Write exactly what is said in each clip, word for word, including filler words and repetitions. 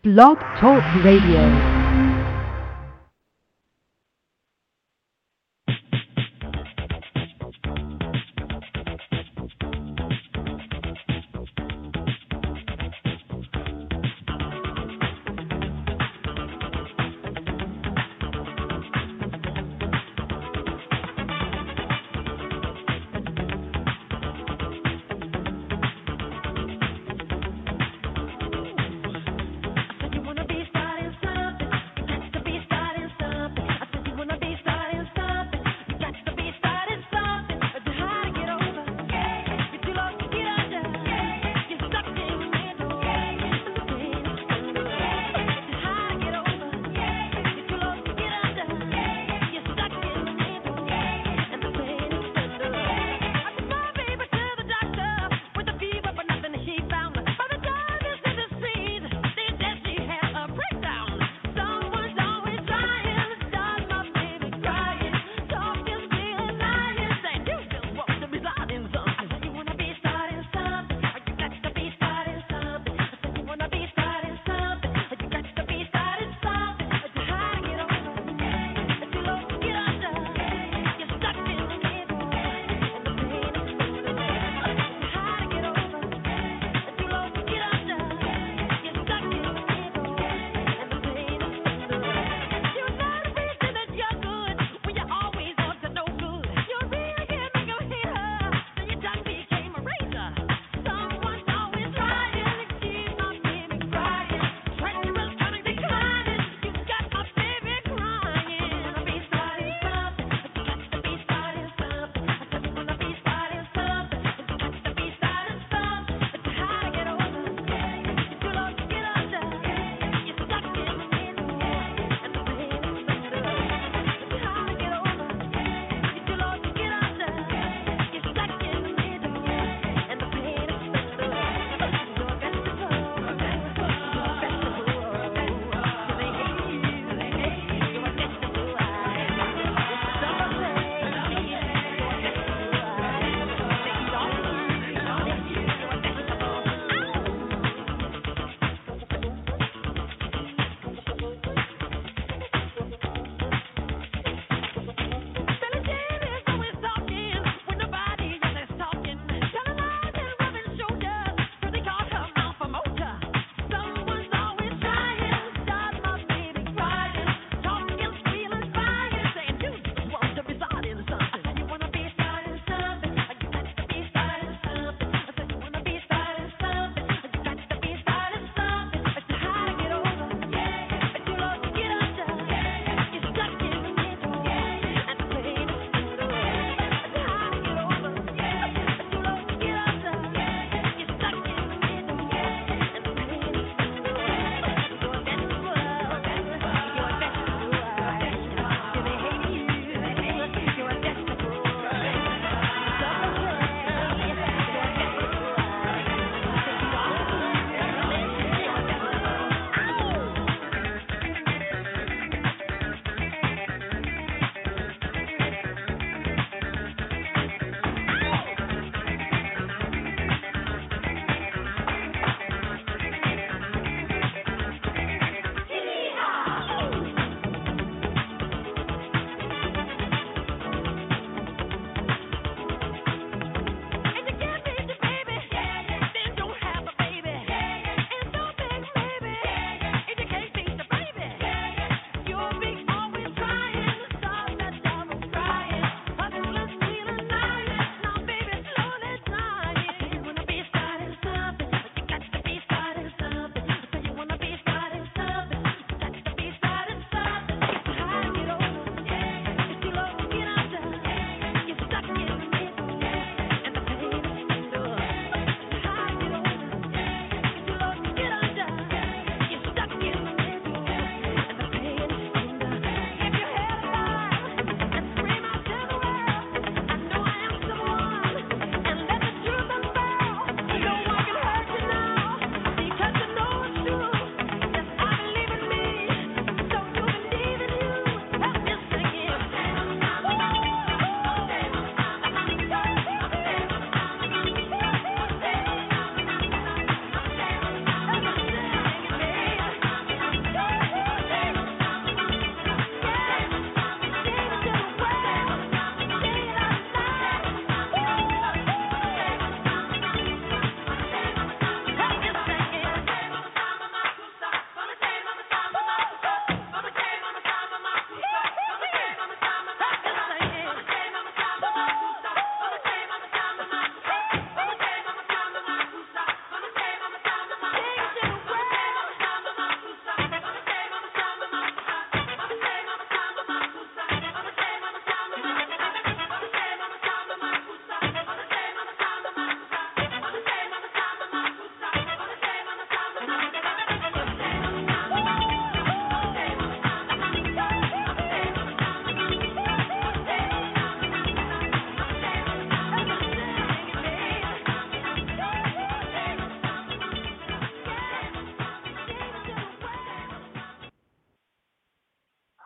Blog Talk Radio. Wanna be starting something.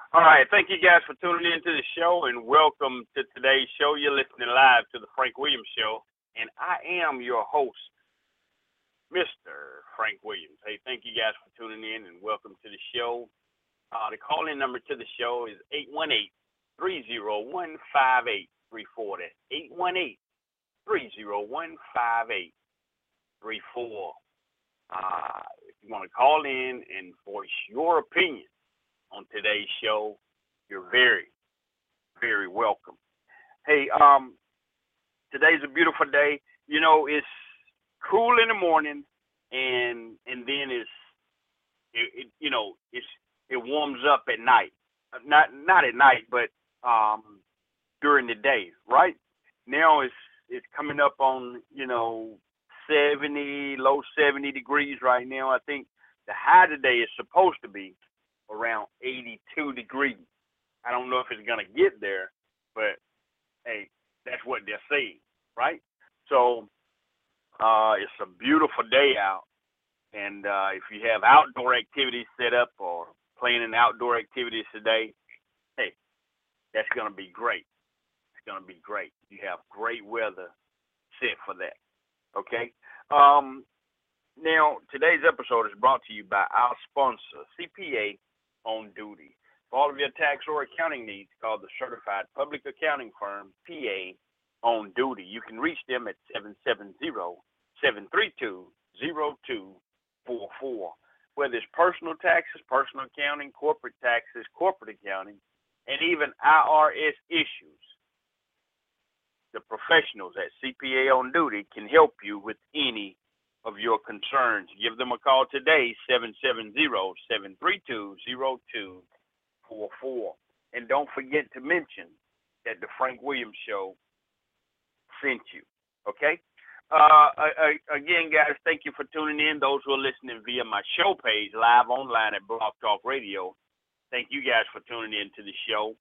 All right, thank you guys for tuning in to the show and welcome to today's show. You're listening live to the Frank Williams Show, and I am your host, Mister Frank Williams. Hey, thank you guys for tuning in and welcome to the show. Uh, the call-in number to the show is eight one eight, three oh one, five eight three four. That's eight one eight, three oh one, five eight three four. Uh, if you want to call in and voice your opinion on today's show, you're very, very welcome. Hey, um, today's a beautiful day. You know, it's cool in the morning, and and then it's it, it you know it's it warms up at night. Not not at night, but um, during the day. Right now, it's it's coming up on you know seventy, low seventy degrees right now. I think the high today is supposed to be around eighty-two degrees. I don't know if it's gonna get there, but hey, that's what they're saying, right? So uh, it's a beautiful day out, and uh, if you have outdoor activities set up or planning outdoor activities today, hey, that's gonna be great. It's gonna be great. You have great weather set for that. Okay. Um, now today's episode is brought to you by our sponsor, C P A on Duty. For all of your tax or accounting needs, call the certified public accounting firm, P A on Duty. You can reach them at seven seven zero, seven three two, zero two four four. Whether it's personal taxes, personal accounting, corporate taxes, corporate accounting, and even I R S issues, the professionals at C P A on Duty can help you with any of your concerns. Give them a call today, seven seven zero, seven three two, zero two four four. And don't forget to mention that the Frank Williams Show sent you. Okay? Uh, again, guys, thank you for tuning in. Those who are listening via my show page, live online at Blog Talk Radio, thank you guys for tuning in to the show.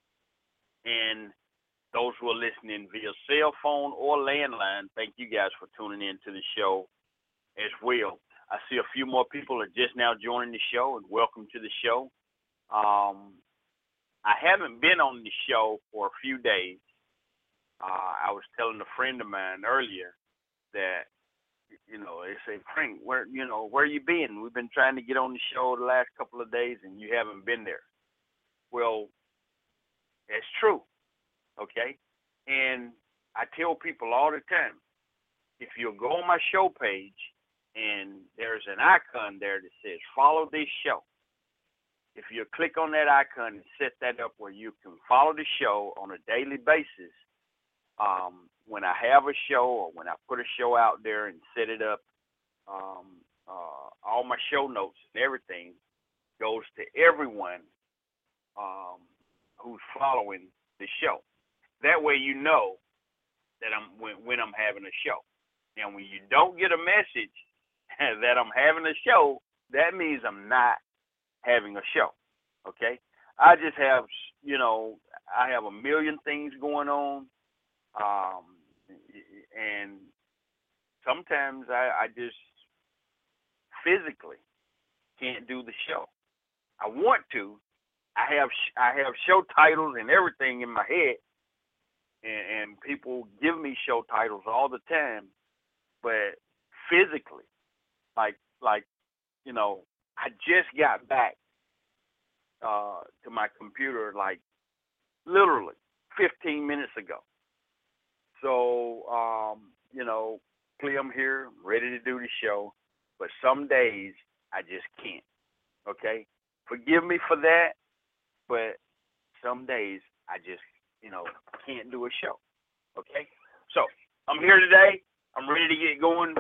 And those who are listening via cell phone or landline, thank you guys for tuning in to the show as well. I see a few more people are just now joining the show, and welcome to the show. Um, I haven't been on the show for a few days. Uh, I was telling a friend of mine earlier that, you know, they say, Frank, where, you know, where you been? We've been trying to get on the show the last couple of days, and you haven't been there. Well, that's true, okay? And I tell people all the time, if you'll go on my show page, and there's an icon there that says, follow this show. If you click on that icon and set that up where you can follow the show on a daily basis, um, when I have a show or when I put a show out there and set it up, um, uh, all my show notes and everything goes to everyone um, who's following the show. That way you know that I'm when, when I'm having a show. And when you don't get a message that I'm having a show, that means I'm not having a show, okay? I just have, you know, I have a million things going on, um, and sometimes I, I just physically can't do the show. I want to. I have I have show titles and everything in my head, and, and people give me show titles all the time, but physically, like like you know, I just got back uh, to my computer like literally fifteen minutes ago. So, um, you know, I'm here, I'm ready to do the show, but some days I just can't, okay? Forgive me for that, but some days I just, you know, can't do a show, okay? So, I'm here today. I'm ready to get going,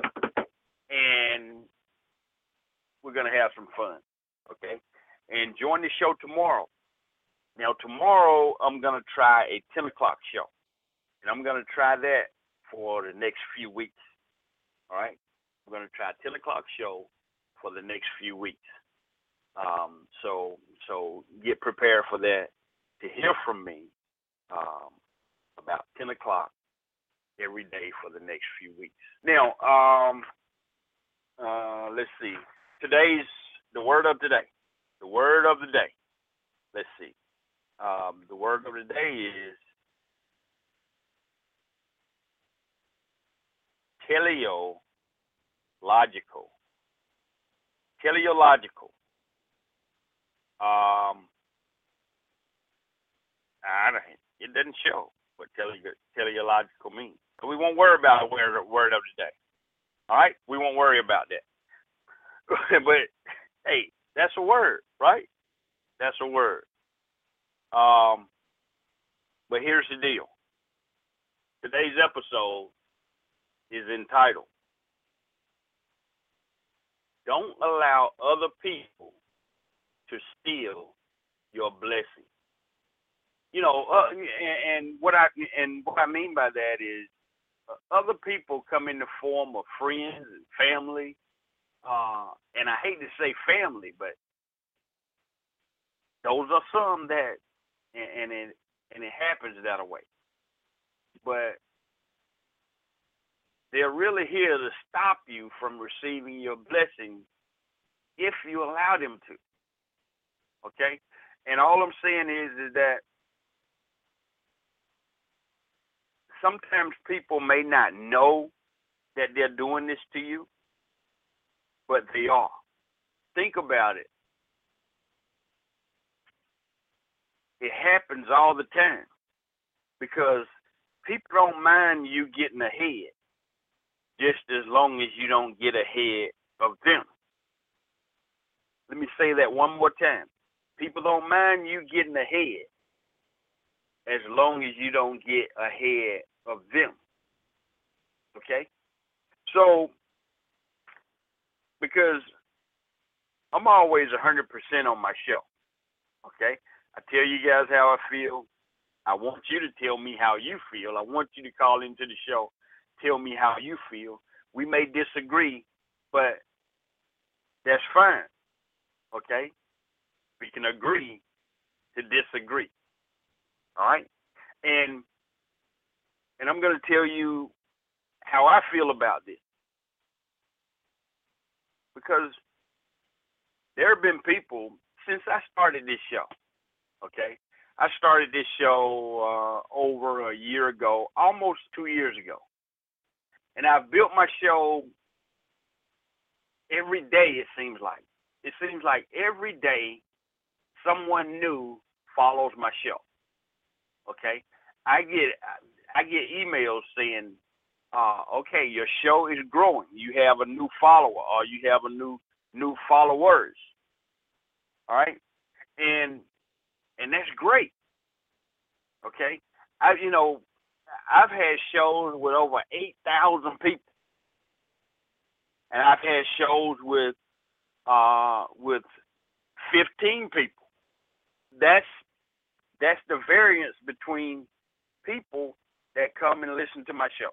and we're going to have some fun, okay? And join the show tomorrow. Now, tomorrow I'm going to try a ten o'clock show, and I'm going to try that for the next few weeks, all right? I'm going to try a ten o'clock show for the next few weeks. Um, so so get prepared for that, to hear from me um, about ten o'clock every day for the next few weeks. Now, um, uh, let's see. Today's the word of the day. The word of the day. Let's see. Um, the word of the day is teleological. Teleological. Um, I don't, it doesn't show what tele, teleological means. So we won't worry about the word, word of the day. All right? We won't worry about that. But, hey, that's a word, right? That's a word. Um, but here's the deal. Today's episode is entitled, Don't Allow Other People to Steal Your Blessing. You know, uh, and, and what I and what I mean by that is uh, other people come in the form of friends and family, uh, and I hate to say family, but those are some that, and, and it and it happens that way. But they're really here to stop you from receiving your blessing if you allow them to. Okay, and all I'm saying is is that sometimes people may not know that they're doing this to you, but they are. Think about it. It happens all the time because people don't mind you getting ahead just as long as you don't get ahead of them. Let me say that one more time. People don't mind you getting ahead as long as you don't get ahead of them. Okay? So, because I'm always one hundred percent on my show. Okay? I tell you guys how I feel. I want you to tell me how you feel. I want you to call into the show, tell me how you feel. We may disagree, but that's fine. Okay? We can agree to disagree. All right? And and I'm going to tell you how I feel about this. Because there have been people since I started this show. Okay? I started this show uh, over a year ago, almost two years ago. And I've built my show every day, it seems like. It seems like every day someone new follows my show. Okay? I get I get emails saying, uh, okay, your show is growing. You have a new follower or you have a new new followers. All right? And and that's great. Okay? I you know, I've had shows with over eight thousand people. And I've had shows with uh, with fifteen people. That's that's the variance between people that come and listen to my show.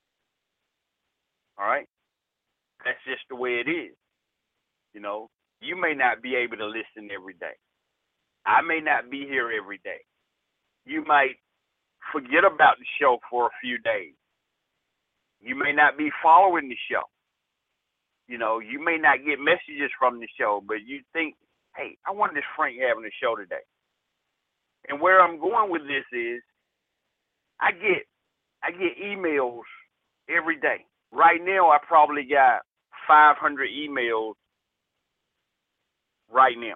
All right? That's just the way it is. You know, you may not be able to listen every day. I may not be here every day. You might forget about the show for a few days. You may not be following the show. You know, you may not get messages from the show, but you think, hey, I wonder if Frank having a show today. And where I'm going with this is I get I get emails every day. Right now I probably got five hundred emails right now.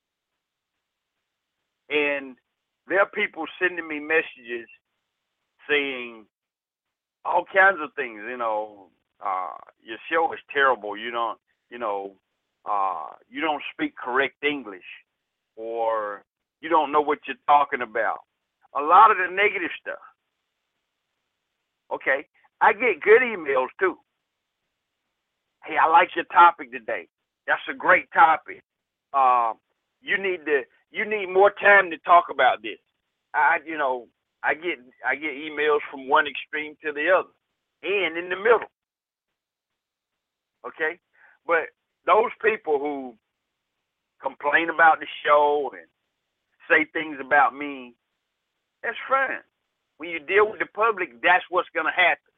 And there are people sending me messages saying all kinds of things, you know, uh, your show is terrible. You don't, you know, uh, you don't speak correct English, or you don't know what you're talking about. A lot of the negative stuff. Okay, I get good emails too. Hey, I like your topic today. That's a great topic. Uh, you need to, you need more time to talk about this. I, you know, I get, I get emails from one extreme to the other, and in the middle. Okay, but those people who complain about the show and say things about me, that's fine. When you deal with the public, that's what's going to happen.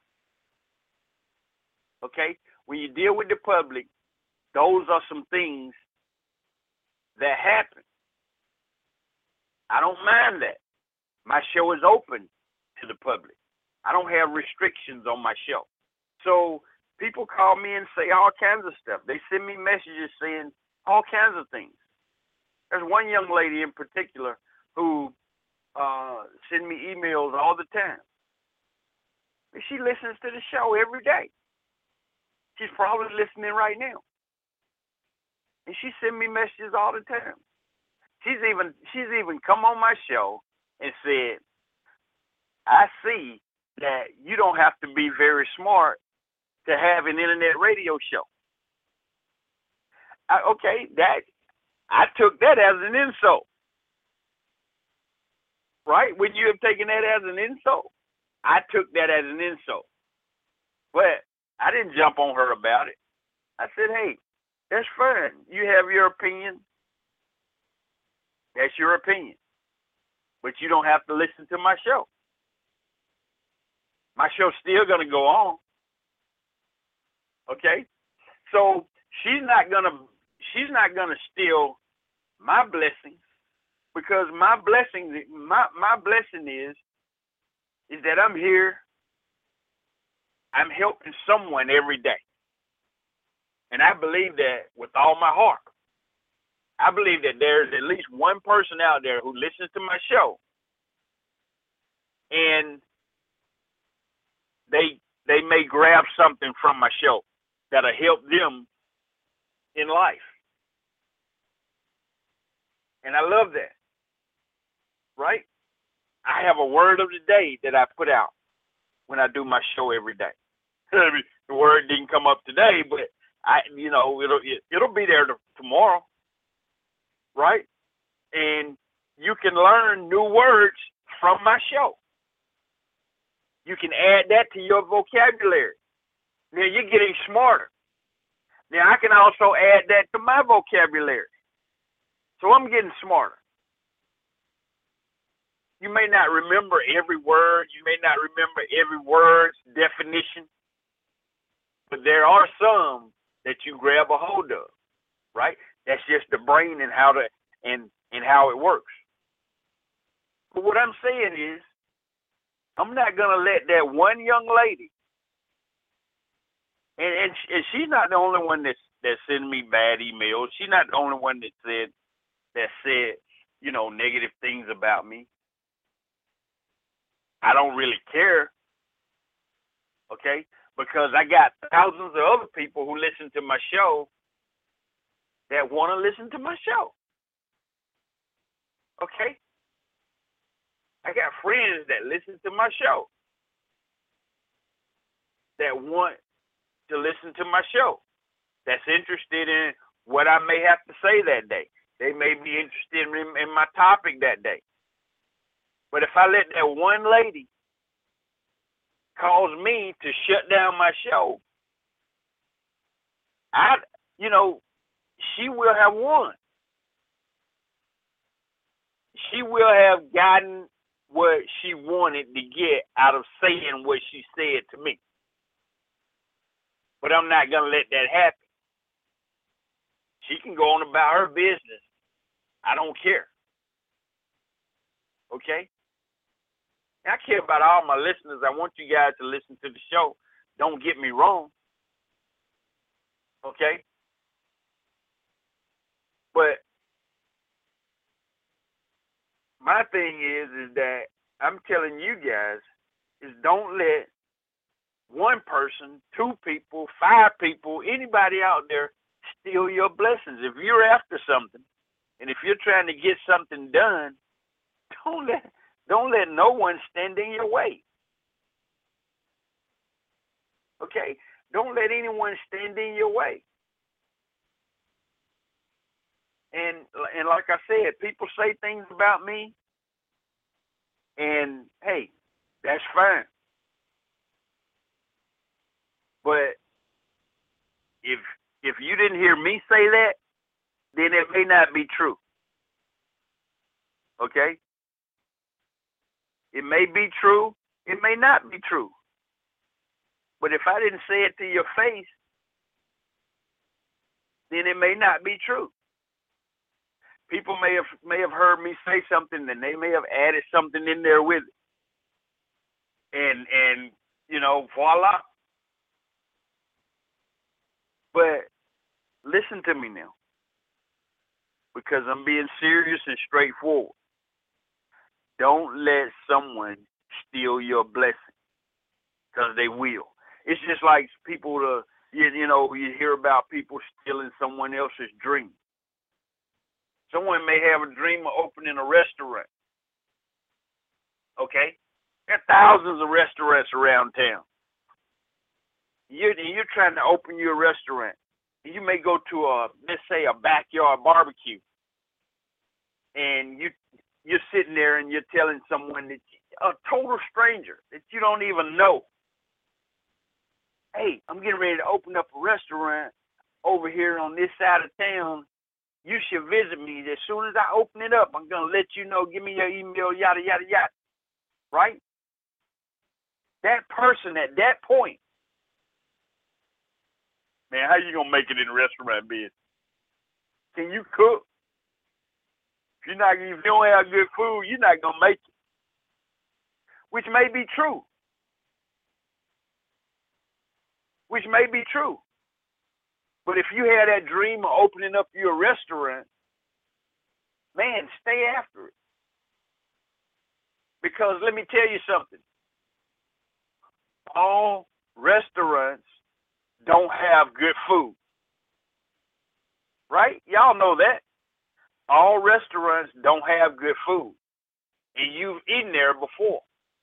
Okay? When you deal with the public, those are some things that happen. I don't mind that. My show is open to the public. I don't have restrictions on my show. So people call me and say all kinds of stuff. They send me messages saying all kinds of things. There's one young lady in particular who uh, sends me emails all the time. She listens to the show every day. She's probably listening right now. And she sends me messages all the time. She's even she's even come on my show and said, I see that you don't have to be very smart to have an internet radio show. I, okay, that I took that as an insult. Right? Would you have taken that as an insult? I took that as an insult. But I didn't jump on her about it. I said, hey, that's fine. You have your opinion. That's your opinion. But you don't have to listen to my show. My show's still going to go on. Okay? So she's not going to she's not going to steal my blessings, because my blessing my my blessing is is that I'm here. I'm helping someone every day. And I believe that with all my heart. I believe that there's at least one person out there who listens to my show and they they may grab something from my show that'll help them in life. And I love that. Right? I have a word of the day that I put out when I do my show every day. The word didn't come up today, but I, you know, it'll it, it'll be there to, tomorrow, right? And you can learn new words from my show. You can add that to your vocabulary. Now you're getting smarter. Now I can also add that to my vocabulary. So I'm getting smarter. You may not remember every word. You may not remember every word's definition. But there are some that you grab a hold of, right? That's just the brain and how to and and how it works. But what I'm saying is, I'm not gonna let that one young lady, and and, and she's not the only one that's that sending me bad emails. She's not the only one that said that said, you know, negative things about me. I don't really care, okay? Because I got thousands of other people who listen to my show that want to listen to my show. Okay? I got friends that listen to my show that want to listen to my show, that's interested in what I may have to say that day. They may be interested in, in my topic that day. But if I let that one lady cause me to shut down my show, I, you know, she will have won. She will have gotten what she wanted to get out of saying what she said to me. But I'm not going to let that happen. She can go on about her business. I don't care. Okay? I care about all my listeners. I want you guys to listen to the show. Don't get me wrong. Okay? But my thing is, is that I'm telling you guys is don't let one person, two people, five people, anybody out there steal your blessings. If you're after something, and if you're trying to get something done, don't let Don't let no one stand in your way. Okay? Don't let anyone stand in your way. And and like I said, people say things about me, and hey, that's fine. But if if you didn't hear me say that, then it may not be true. Okay? It may be true. It may not be true. But if I didn't say it to your face, then it may not be true. People may have may have heard me say something, and they may have added something in there with it. And and you know, voila. But listen to me now, because I'm being serious and straightforward. Don't let someone steal your blessing, because they will. It's just like people, uh, you, you know, you hear about people stealing someone else's dream. Someone may have a dream of opening a restaurant. Okay? There are thousands of restaurants around town. You're, you're trying to open your restaurant. You may go to a, let's say, a backyard barbecue, and you you're sitting there and you're telling someone that a total stranger that you don't even know, hey, I'm getting ready to open up a restaurant over here on this side of town. You should visit me. As soon as I open it up, I'm going to let you know, give me your email, yada, yada, yada. Right? That person at that point, man, how you going to make it in the restaurant business? Can you cook? If you're not, if you don't have good food, you're not going to make it. Which may be true. Which may be true. But if you had that dream of opening up your restaurant, man, stay after it. Because let me tell you something. All restaurants don't have good food. Right? Y'all know that. All restaurants don't have good food. And you've eaten there before.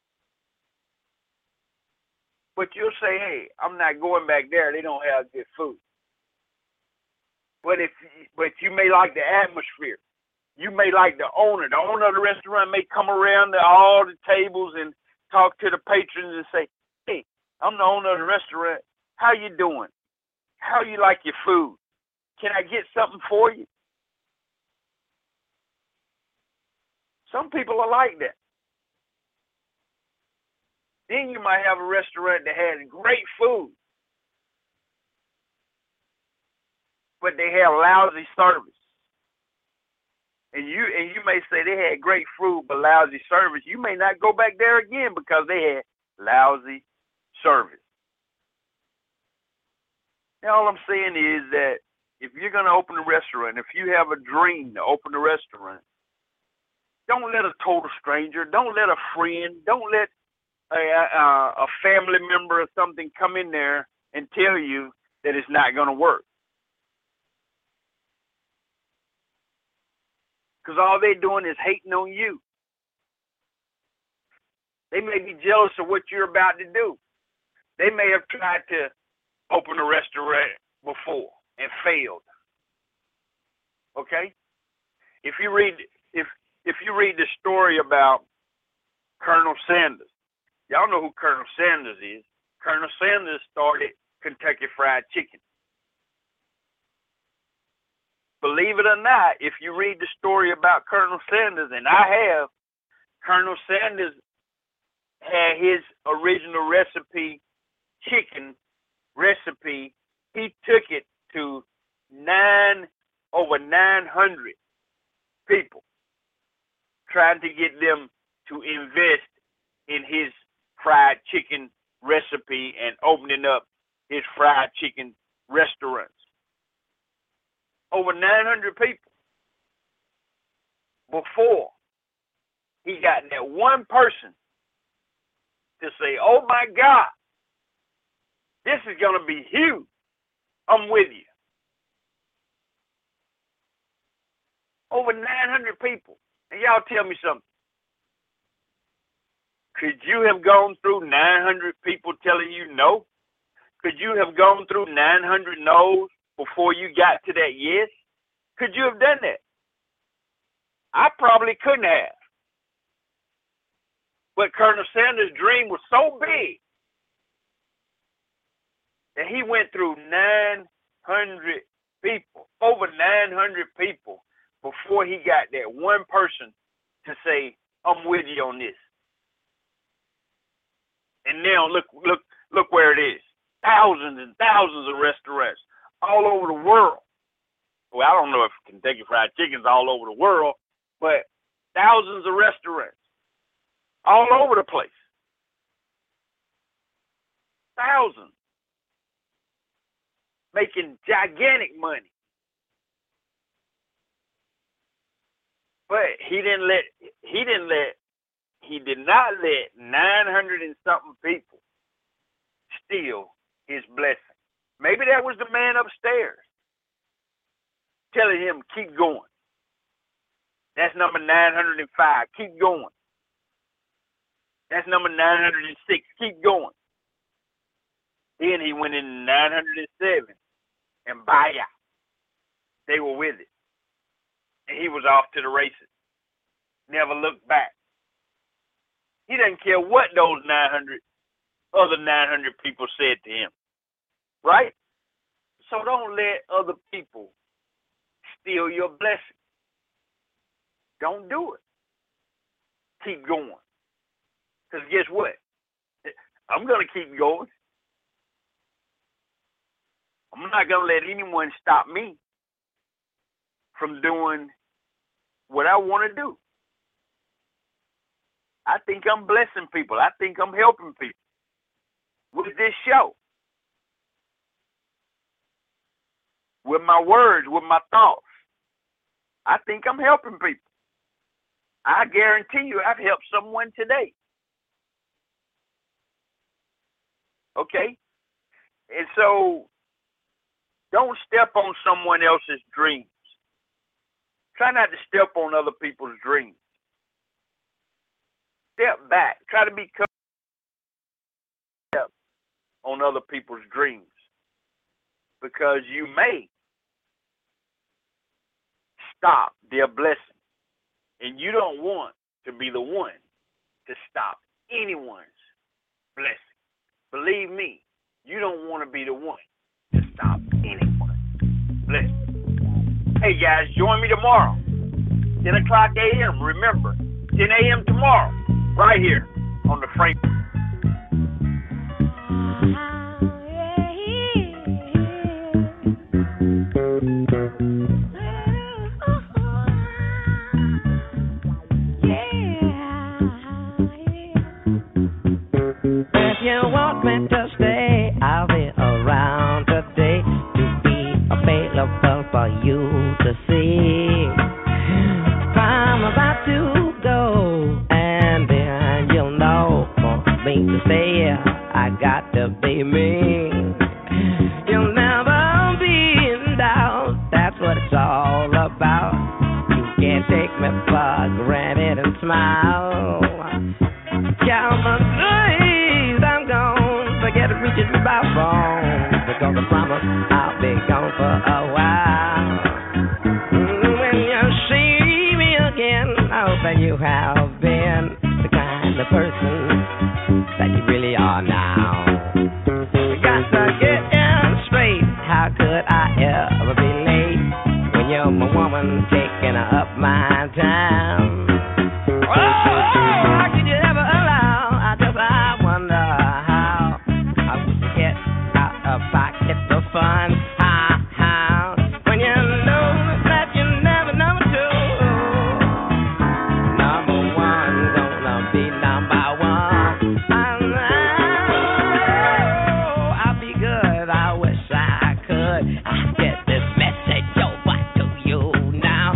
But you'll say, hey, I'm not going back there. They don't have good food. But if but you may like the atmosphere. You may like the owner. The owner of the restaurant may come around to all the tables and talk to the patrons and say, hey, I'm the owner of the restaurant. How you doing? How you like your food? Can I get something for you? Some people are like that. Then you might have a restaurant that has great food, but they have lousy service. And you and you may say they had great food but lousy service. You may not go back there again because they had lousy service. Now, all I'm saying is that if you're going to open a restaurant, if you have a dream to open a restaurant, don't let a total stranger, don't let a friend, don't let a, a, a family member or something come in there and tell you that it's not going to work. Because all they're doing is hating on you. They may be jealous of what you're about to do. They may have tried to open a restaurant before and failed. Okay? If you read if if you read the story about Colonel Sanders, y'all know who Colonel Sanders is. Colonel Sanders started Kentucky Fried Chicken. Believe it or not, if you read the story about Colonel Sanders, and I have, Colonel Sanders had his original recipe, chicken recipe. He took it to nine over nine hundred people, trying to get them to invest in his fried chicken recipe and opening up his fried chicken restaurants. Over nine hundred people before he got that one person to say, oh my God, this is going to be huge. I'm with you. Over nine hundred people. And y'all tell me something. Could you have gone through nine hundred people telling you no? Could you have gone through nine hundred no's before you got to that yes? Could you have done that? I probably couldn't have. But Colonel Sanders' dream was so big that he went through nine hundred people, over nine hundred people, before he got that one person to say, I'm with you on this. And now look, look, look where it is. Thousands and thousands of restaurants all over the world. well, I don't know if Kentucky Fried Chicken's all over the world, but thousands of restaurants all over the place. Thousands. Making gigantic money. But he didn't let, he didn't let, he did not let nine hundred and something people steal his blessing. Maybe that was the man upstairs telling him, keep going. That's number nine hundred five. Keep going. That's number nine hundred six. Keep going. Then he went in nine hundred seven and baya. They were with it. And he was off to the races. Never looked back. He doesn't care what those nine hundred other nine hundred people said to him. Right? So don't let other people steal your blessing. Don't do it. Keep going. Because guess what? I'm going to keep going. I'm not going to let anyone stop me from doing what I want to do. I think I'm blessing people. I think I'm helping people with this show. With my words, with my thoughts. I think I'm helping people. I guarantee you I've helped someone today. Okay? And so, don't step on someone else's dreams. Try not to step on other people's dreams. Step back. Try to be step on other people's dreams. Because you may stop their blessing. And you don't want to be the one to stop anyone's blessing. Believe me, you don't want to be the one to stop anyone's blessing. Hey guys, join me tomorrow, ten o'clock a.m. Remember, ten a.m. tomorrow, right here on the Frank. You want me to stay, I'll be around today to be available for you to see. If I'm about to go, and then you'll know for me to stay, I got to be me. You'll never be in doubt, that's what it's all about. You can't take me for granted and smile. Count my days, I'm gone. Forget to reach it by phone. Because I promise I'll be gone for a while. When you see me again, I hope that you have been the kind of person that you really are now. You got to get in straight. How could I ever be late when you're my woman taking up my time? Oh! Fun, how, how, when you know that you're never number two. Number one, gonna be number one. I know I'll be good, I wish I could. I get this message over to you now.